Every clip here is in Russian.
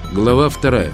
Глава 2.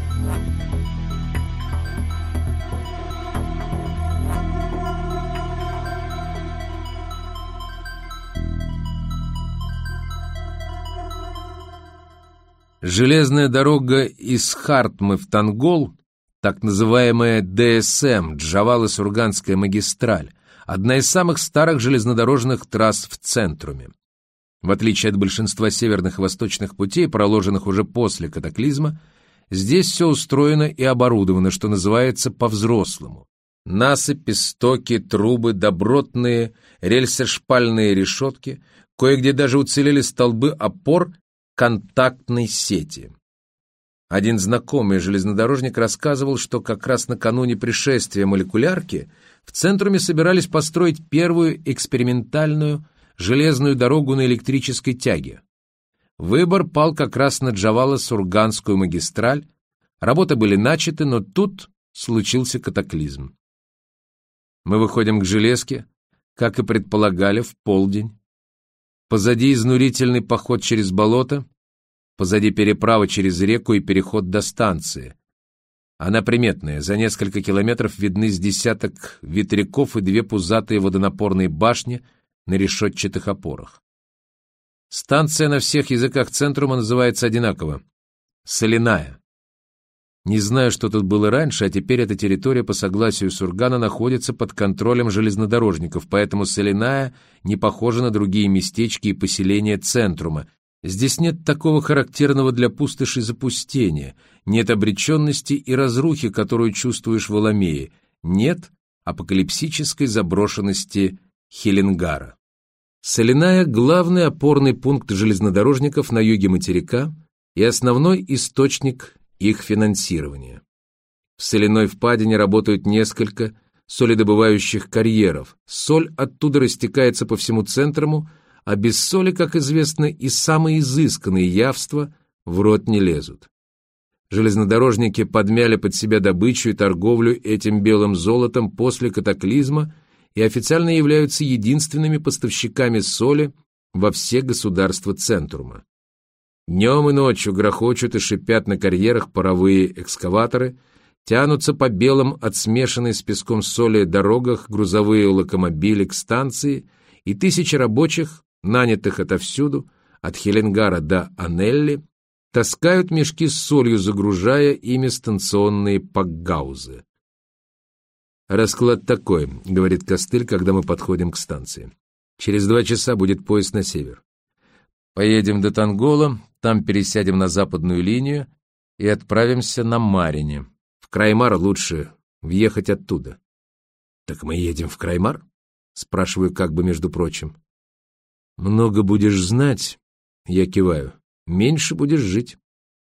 Железная дорога из Хартмы в Тангол, так называемая ДСМ, Джавало-Сурганская магистраль, одна из самых старых железнодорожных трасс в Центруме. В отличие от большинства северных и восточных путей, проложенных уже после катаклизма, здесь все устроено и оборудовано, что называется, по-взрослому. Насыпи, стоки, трубы, добротные, рельсошпальные решетки, кое-где даже уцелели столбы опор контактной сети. Один знакомый железнодорожник рассказывал, что как раз накануне пришествия молекулярки в Центруме собирались построить первую экспериментальную железную дорогу на электрической тяге. Выбор пал как раз на Джавало-Сурганскую магистраль, работы были начаты, но тут случился катаклизм. Мы выходим к железке, как и предполагали, в полдень. Позади изнурительный поход через болото, позади переправа через реку и переход до станции. Она приметная, за несколько километров видны с десяток ветряков и две пузатые водонапорные башни на решетчатых опорах. Станция на всех языках Центрума называется одинаково — Соляная. Не знаю, что тут было раньше, а теперь эта территория по согласию Сургана находится под контролем железнодорожников, поэтому Соляная не похожа на другие местечки и поселения Центрума. Здесь нет такого характерного для пустоши запустения, нет обреченности и разрухи, которую чувствуешь в Аламее, нет апокалипсической заброшенности Хеленгара. Соляная — главный опорный пункт железнодорожников на юге материка и основной источник их финансирования. В соляной впадине работают несколько соледобывающих карьеров. Соль оттуда растекается по всему Центруму, а без соли, как известно, и самые изысканные явства в рот не лезут. Железнодорожники подмяли под себя добычу и торговлю этим белым золотом после катаклизма и официально являются единственными поставщиками соли во все государства Центрума. Днем и ночью грохочут и шипят на карьерах паровые экскаваторы, тянутся по белым от смешанной с песком соли дорогах грузовые локомобили к станции, и тысячи рабочих, нанятых отовсюду, от Хеленгара до Анелли, таскают мешки с солью, загружая ими станционные пакгаузы. «Расклад такой», — говорит Костыль, когда мы подходим к станции. «Через 2 часа будет поезд на север. Поедем до Тангола, там пересядем на западную линию и отправимся на Марине. В Краймар лучше въехать оттуда». «Так мы едем в Краймар?» — спрашиваю как бы между прочим. «Много будешь знать», — я киваю, — «меньше будешь жить».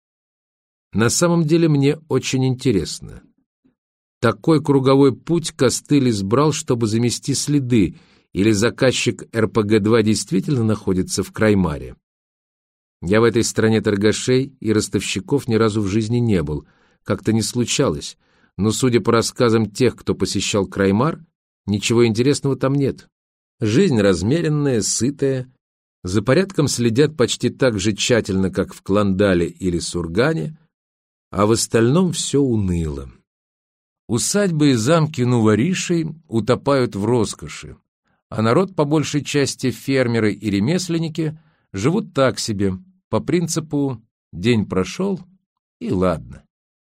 На самом деле мне очень интересно. Такой круговой путь Костыль избрал, чтобы замести следы, или заказчик РПГ-2 действительно находится в Краймаре? Я в этой стране торгашей и ростовщиков ни разу в жизни не был, как-то не случалось, но, судя по рассказам тех, кто посещал Краймар, ничего интересного там нет. Жизнь размеренная, сытая, за порядком следят почти так же тщательно, как в Кландале или Сургане, а в остальном все уныло. Усадьбы и замки Нуворишей утопают в роскоши, а народ, по большей части фермеры и ремесленники, живут так себе, по принципу «день прошел, и ладно».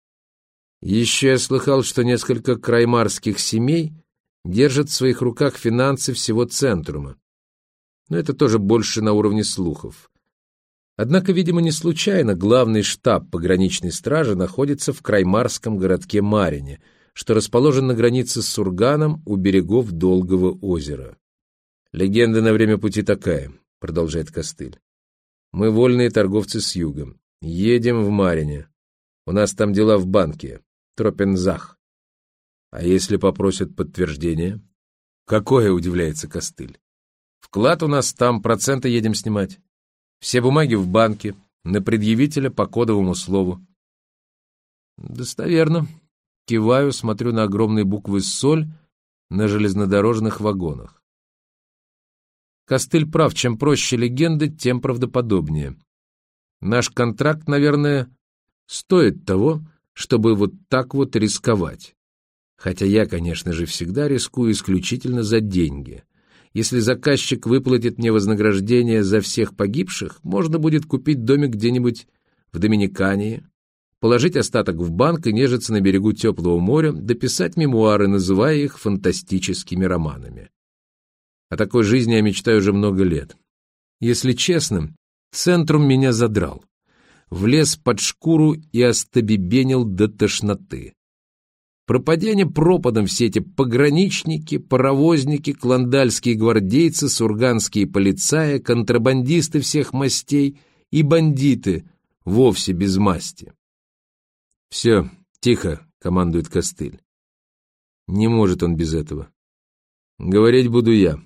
Еще я слыхал, что несколько краймарских семей держат в своих руках финансы всего Центрума, но это тоже больше на уровне слухов. Однако, видимо, не случайно главный штаб пограничной стражи находится в краймарском городке Марине, что расположен на границе с Сурганом у берегов Долгого озера. «Легенда на время пути такая», — продолжает Костыль. «Мы вольные торговцы с югом. Едем в Марине. У нас там дела в банке. Тропензах. А если попросят подтверждение?» «Какое?» — удивляется Костыль. «Вклад у нас там, проценты едем снимать. Все бумаги в банке, на предъявителя по кодовому слову». «Достоверно». Киваю, смотрю на огромные буквы «Соль» на железнодорожных вагонах. Костыль прав, чем проще легенды, тем правдоподобнее. Наш контракт, наверное, стоит того, чтобы вот так вот рисковать. Хотя я, конечно же, всегда рискую исключительно за деньги. Если заказчик выплатит мне вознаграждение за всех погибших, можно будет купить домик где-нибудь в Доминикане, положить остаток в банк и нежиться на берегу теплого моря, дописать мемуары, называя их фантастическими романами. О такой жизни я мечтаю уже много лет. Если честно, Центрум меня задрал. Влез под шкуру и остобебенил до тошноты. Пропадение пропадом все эти пограничники, паровозники, клондальские гвардейцы, сурганские полицаи, контрабандисты всех мастей и бандиты вовсе без масти. «Все, тихо», — командует Костыль. Не может он без этого. Говорить буду я.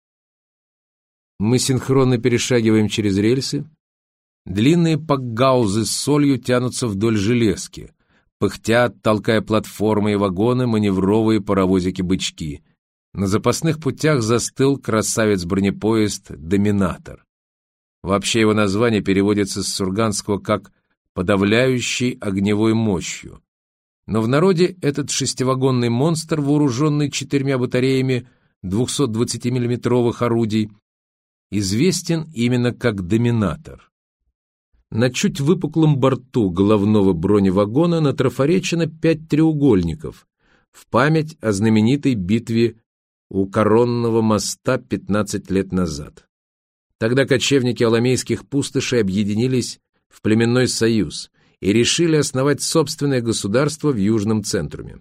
Мы синхронно перешагиваем через рельсы. Длинные пакгаузы с солью тянутся вдоль железки. Пыхтят, толкая платформы и вагоны, маневровые паровозики-бычки. На запасных путях застыл красавец-бронепоезд «Доминатор». Вообще его название переводится с сурганского как «подавляющий огневой мощью». Но в народе этот шестивагонный монстр, вооруженный 4 батареями 220 миллиметровых орудий, известен именно как «Доминатор». На чуть выпуклом борту головного броневагона натрафаречено 5 треугольников в память о знаменитой битве у Коронного моста 15 лет назад. Тогда кочевники аламейских пустошей объединились в племенной союз и решили основать собственное государство в Южном Центруме.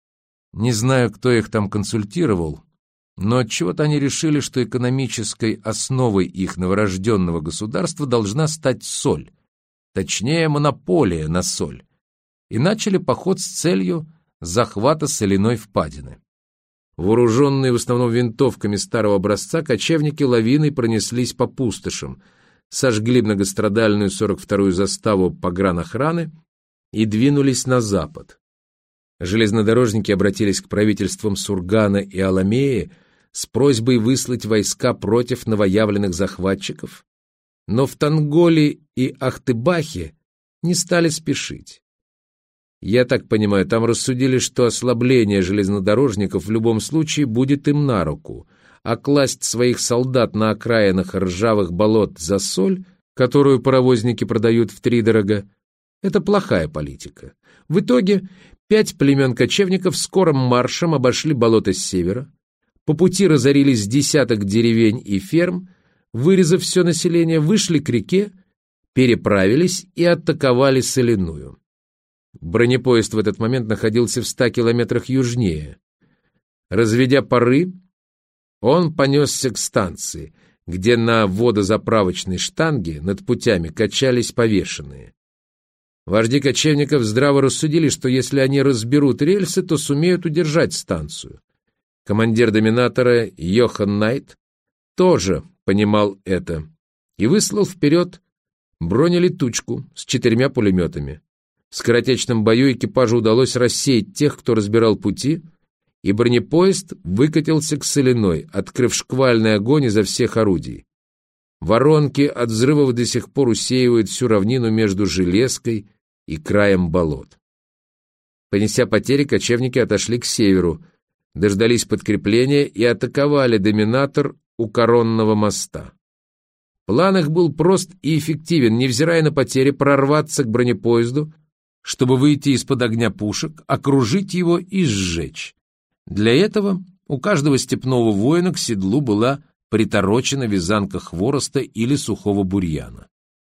Не знаю, кто их там консультировал, но отчего-то они решили, что экономической основой их новорожденного государства должна стать соль, точнее монополия на соль, и начали поход с целью захвата соляной впадины. Вооруженные в основном винтовками старого образца, кочевники лавиной пронеслись по пустошам, сожгли многострадальную 42-ю заставу погранохраны и двинулись на запад. Железнодорожники обратились к правительствам Сургана и Аламеи с просьбой выслать войска против новоявленных захватчиков, но в Танголе и Ахтыбахе не стали спешить. Я так понимаю, там рассудили, что ослабление железнодорожников в любом случае будет им на руку, а класть своих солдат на окраинах ржавых болот за соль, которую паровозники продают втридорога, это плохая политика. В итоге 5 племен кочевников скорым маршем обошли болото с севера, по пути разорились десяток деревень и ферм, вырезав все население, вышли к реке, переправились и атаковали соляную. Бронепоезд в этот момент находился в 100 километрах южнее. Разведя пары, он понесся к станции, где на водозаправочной штанге над путями качались повешенные. Вожди кочевников здраво рассудили, что если они разберут рельсы, то сумеют удержать станцию. Командир Доминатора Йохан Найт тоже понимал это и выслал вперед бронелетучку с 4 пулеметами. В скоротечном бою экипажу удалось рассеять тех, кто разбирал пути, и бронепоезд выкатился к соляной, открыв шквальный огонь изо всех орудий. Воронки от взрывов до сих пор усеивают всю равнину между железкой и краем болот. Понеся потери, кочевники отошли к северу, дождались подкрепления и атаковали Доминатор у Коронного моста. План их был прост и эффективен, невзирая на потери, прорваться к бронепоезду, чтобы выйти из-под огня пушек, окружить его и сжечь. Для этого у каждого степного воина к седлу была приторочена вязанка хвороста или сухого бурьяна.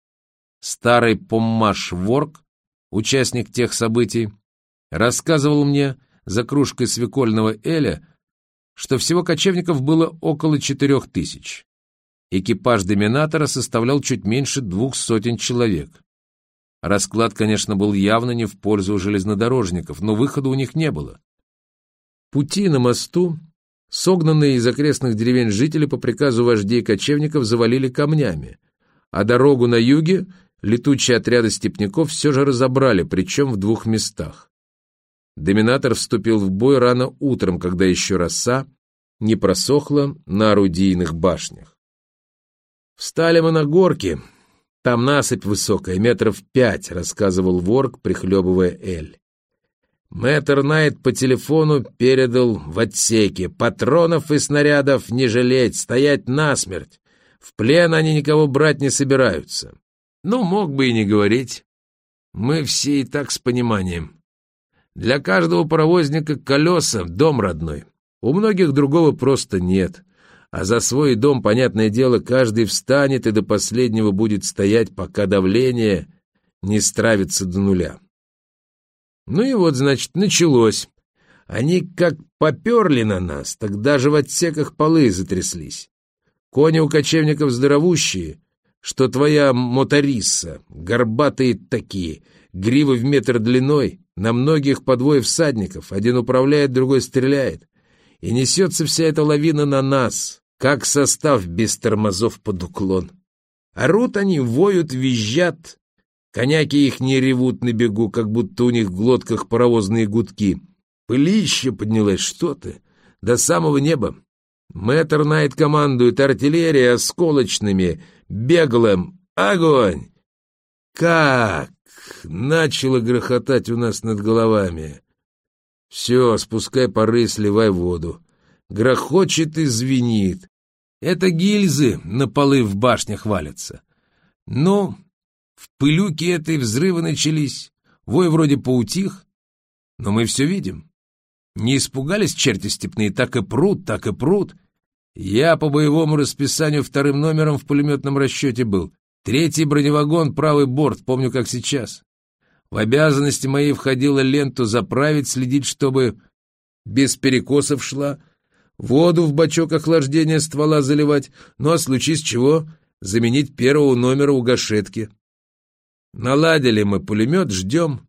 Старый поммаш Ворк, участник тех событий, рассказывал мне за кружкой свекольного эля, что всего кочевников было около 4000. Экипаж Доминатора составлял чуть меньше 200 человек. Расклад, конечно, был явно не в пользу железнодорожников, но выхода у них не было. Пути на мосту, согнанные из окрестных деревень жители по приказу вождей кочевников завалили камнями, а дорогу на юге летучие отряды степняков все же разобрали, причем в 2 местах. Доминатор вступил в бой рано утром, когда еще роса не просохла на орудийных башнях. Встали мы на горки, Там насыпь высокая, 5 метров, рассказывал Ворк, прихлебывая эль. Мэтр Найт по телефону передал в отсеке: патронов и снарядов не жалеть, стоять насмерть. В плен они никого брать не собираются. Ну, мог бы и не говорить. Мы все и так с пониманием. Для каждого паровозника колеса — дом родной. У многих другого просто нет. А за свой дом, понятное дело, каждый встанет и до последнего будет стоять, пока давление не стравится до нуля. Ну и вот, значит, началось. Они как поперли на нас, так даже в отсеках полы затряслись. Кони у кочевников здоровущие, что твоя моторисса, горбатые такие, гривы в метр длиной, на многих по 2 всадников, один управляет, другой стреляет. И несется вся эта лавина на нас, как состав без тормозов под уклон. Орут они, воют, визжат. Коняки их не ревут на бегу, как будто у них в глотках паровозные гудки. Пылище поднялось, что ты, до самого неба. Мэтр Найт командует артиллерией осколочными, беглым. Огонь! Как начало грохотать у нас над головами. Все, спускай пары, сливай воду. Грохочет и звенит. Это гильзы на полы в башнях валятся. Ну, в пылюке этой взрывы начались. Вой вроде поутих, но мы все видим. Не испугались черти степные, так и прут, так и прут. Я по боевому расписанию 2-м номером в пулеметном расчете был. 3-й броневагон, правый борт, помню как сейчас. В обязанности моей входило ленту заправить, следить, чтобы без перекосов шла, воду в бачок охлаждения ствола заливать, ну а случись чего, заменить 1-го номера у гашетки. Наладили мы пулемет, ждем.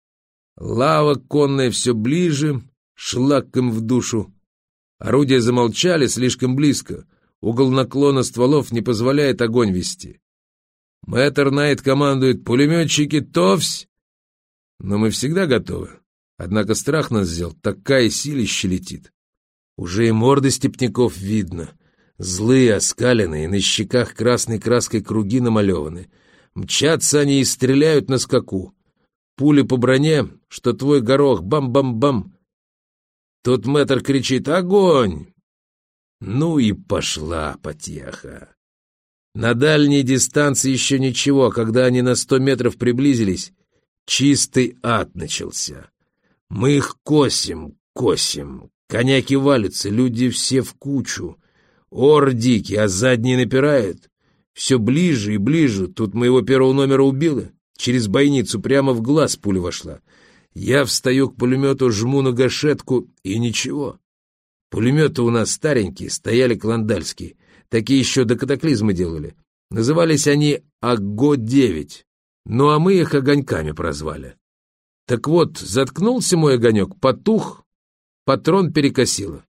Лава конная все ближе, шлаком в душу. Орудия замолчали слишком близко, угол наклона стволов не позволяет огонь вести. Мэтр Найт командует: пулеметчики, товсь! Но мы всегда готовы. Однако страх нас взял, такая силища летит. Уже и морды степняков видно. Злые, оскаленные, на щеках красной краской круги намалеваны. Мчатся они и стреляют на скаку. Пули по броне, что твой горох, бам-бам-бам. Тут мэтр кричит: огонь! Ну и пошла потеха. На дальней дистанции еще ничего, а когда они на 100 метров приблизились, чистый ад начался. Мы их косим. Коняки валятся, люди все в кучу. Ор дикий, а задние напирают. Все ближе и ближе. Тут моего 1-го номера убило. Через бойницу прямо в глаз пуля вошла. Я встаю к пулемету, жму на гашетку, и ничего. Пулеметы у нас старенькие, стояли клондальские. Такие еще до катаклизма делали. Назывались они АГО-9. Ну а мы их огоньками прозвали. Так вот, заткнулся мой огонек, потух, патрон перекосило.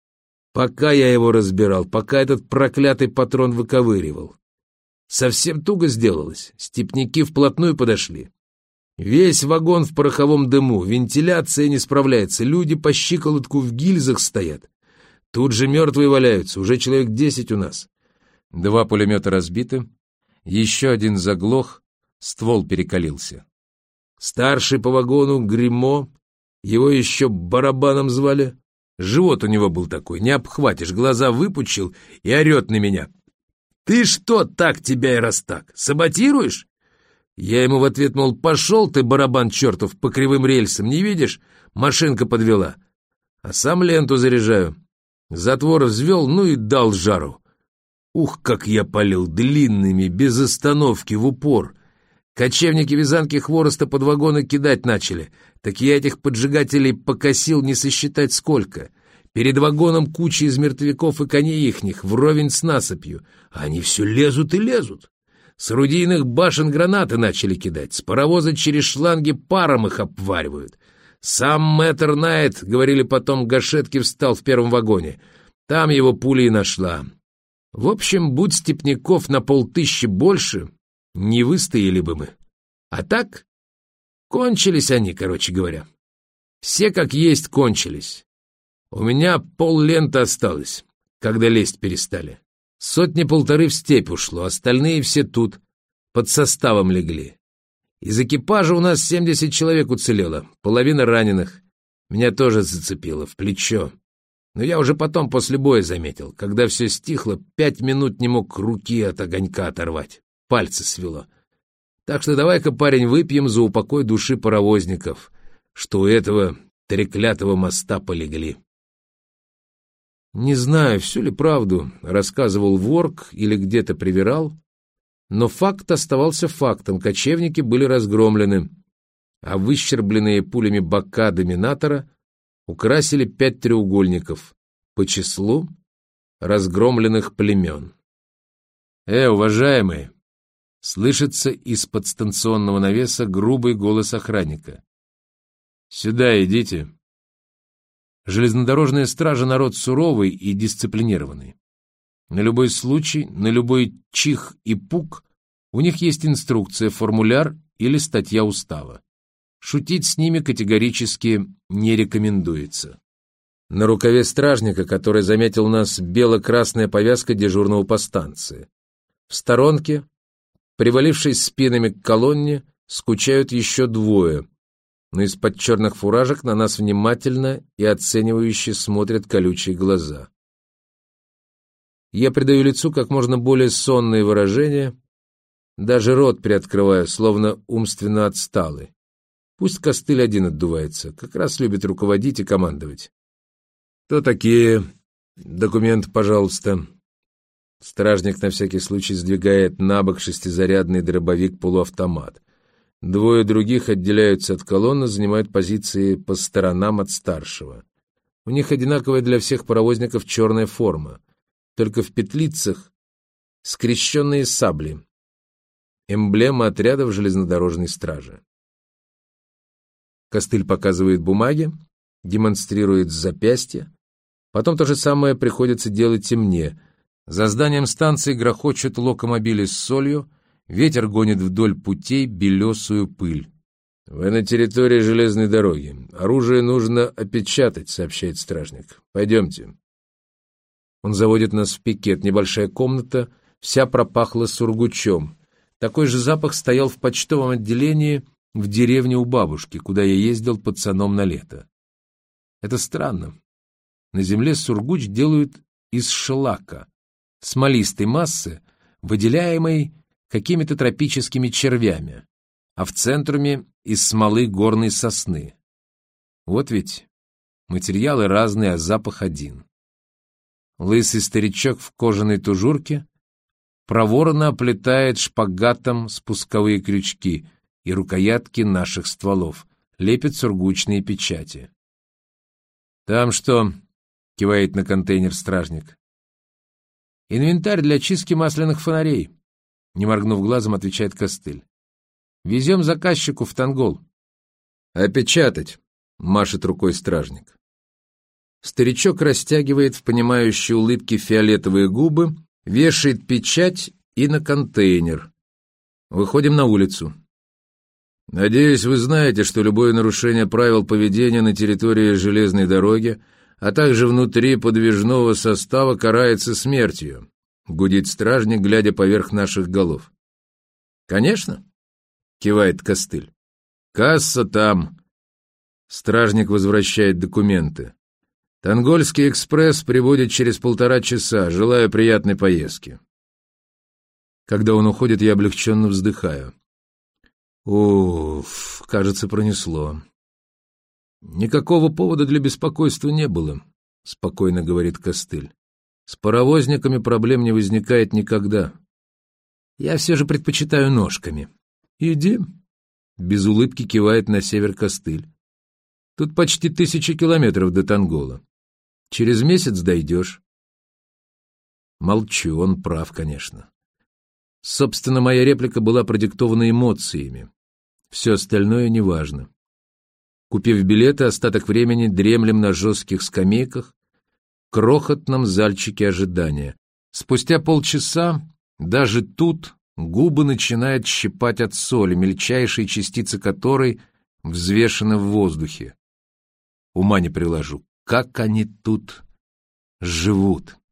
Пока я его разбирал, пока этот проклятый патрон выковыривал. Совсем туго сделалось, степняки вплотную подошли. Весь вагон в пороховом дыму, вентиляция не справляется, люди по щиколотку в гильзах стоят. Тут же мертвые валяются, уже человек 10 у нас. 2 пулемета разбиты, еще один заглох, ствол перекалился. Старший по вагону Гримо, его еще барабаном звали. Живот у него был такой, не обхватишь, глаза выпучил и орет на меня: «Ты что так тебя и раз так? Саботируешь?» Я ему в ответ, мол, пошел ты, барабан чертов, по кривым рельсам, не видишь? Машинка подвела. А сам ленту заряжаю. Затвор взвел, ну и дал жару. Ух, как я палил длинными, без остановки, в упор. Кочевники вязанки хвороста под вагоны кидать начали. Так я этих поджигателей покосил не сосчитать сколько. Перед вагоном куча из мертвяков и коней ихних, вровень с насыпью. А они все лезут и лезут. С орудийных башен гранаты начали кидать, с паровоза через шланги паром их обваривают. Сам мэтр Найт, говорили потом, гашетки встал в 1-м вагоне. Там его пуля и нашла. В общем, будь степняков на 500 больше, не выстояли бы мы. А так, кончились они, короче говоря. Все как есть кончились. У меня пол-ленты осталось, когда лезть перестали. 100-1.5 в степь ушло, остальные все тут. под составом легли. Из экипажа у нас 70 человек уцелело, половина раненых. Меня тоже зацепило в плечо. Но я уже потом после боя заметил, когда все стихло, 5 минут не мог руки от огонька оторвать. Пальцы свело. Так что давай-ка, парень, выпьем за упокой души паровозников, что у этого треклятого моста полегли. Не знаю, всю ли правду рассказывал Ворк или где-то привирал, но факт оставался фактом. Кочевники были разгромлены, а выщербленные пулями бока доминатора украсили 5 треугольников по числу разгромленных племен. Уважаемые!» — слышится из-под станционного навеса грубый голос охранника. «Сюда идите». Железнодорожная стража — народ суровый и дисциплинированный. На любой случай, на любой чих и пук у них есть инструкция, формуляр или статья устава. Шутить с ними категорически не рекомендуется. На рукаве стражника, который заметил нас, бело-красная повязка дежурного по станции. В сторонке, привалившись спинами к колонне, скучают еще 2, но из-под черных фуражек на нас внимательно и оценивающе смотрят колючие глаза. Я придаю лицу как можно более сонные выражения, даже рот приоткрываю, словно умственно отсталый. Пусть Костыль один отдувается, как раз любит руководить и командовать. «Кто такие? Документ, пожалуйста». Стражник на всякий случай сдвигает на бок 6-зарядный дробовик-полуавтомат. 2 других отделяются от колонны, занимают позиции по сторонам от старшего. У них одинаковая для всех паровозников черная форма, только в петлицах скрещенные сабли. Эмблема отрядов железнодорожной стражи. Костыль показывает бумаги, демонстрирует запястье. Потом то же самое приходится делать и мне. За зданием станции грохочут локомобили с солью, ветер гонит вдоль путей белесую пыль. «Вы на территории железной дороги. Оружие нужно опечатать», — сообщает стражник. «Пойдемте». Он заводит нас в пикет. Небольшая комната, вся пропахла сургучом. Такой же запах стоял в почтовом отделении в деревне у бабушки, куда я ездил пацаном на лето. Это странно. На земле сургуч делают из шлака, смолистой массы, выделяемой какими-то тропическими червями, а в центруме из смолы горной сосны. Вот ведь материалы разные, а запах один. Лысый старичок в кожаной тужурке проворно оплетает шпагатом спусковые крючки и рукоятки наших стволов, лепит сургучные печати. «Там что?» — кивает на контейнер стражник. «Инвентарь для чистки масляных фонарей», — не моргнув глазом, отвечает Костыль. «Везем заказчику в Тангол». «Опечатать», — машет рукой стражник. Старичок растягивает в понимающей улыбке фиолетовые губы, вешает печать и на контейнер. Выходим на улицу. «Надеюсь, вы знаете, что любое нарушение правил поведения на территории железной дороги, а также внутри подвижного состава карается смертью», — гудит стражник, глядя поверх наших голов. «Конечно», — кивает Костыль. «Касса там». Стражник возвращает документы. «Тангольский экспресс прибудет через 1,5 часа. Желаю приятной поездки». Когда он уходит, я облегченно вздыхаю. Уф, кажется, пронесло. «Никакого повода для беспокойства не было», — спокойно говорит Костыль. «С паровозниками проблем не возникает никогда. Я все же предпочитаю ножками». «Иди», — без улыбки кивает на север Костыль. «Тут почти 1000 километров до Тангола. Через месяц дойдешь». Молчу, он прав, конечно. Собственно, моя реплика была продиктована эмоциями. Все остальное неважно. Купив билеты, остаток времени дремлем на жестких скамейках, в крохотном зальчике ожидания. Спустя полчаса даже тут губы начинают щипать от соли, мельчайшие частицы которой взвешены в воздухе. Ума не приложу, как они тут живут.